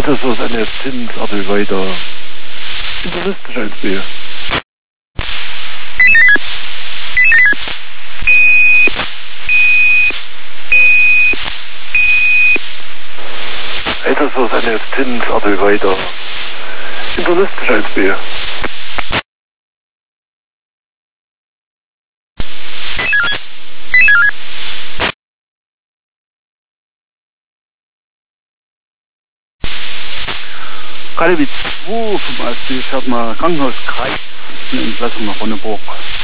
Это создание Zins weiter. Internistisch 1B. Это sozdanie Zins weiter. Internistisch 1B. Kalewitz 2 vom ASB fährt mal Krankenhaus Kreis, eine Entlassung nach Ronneburg.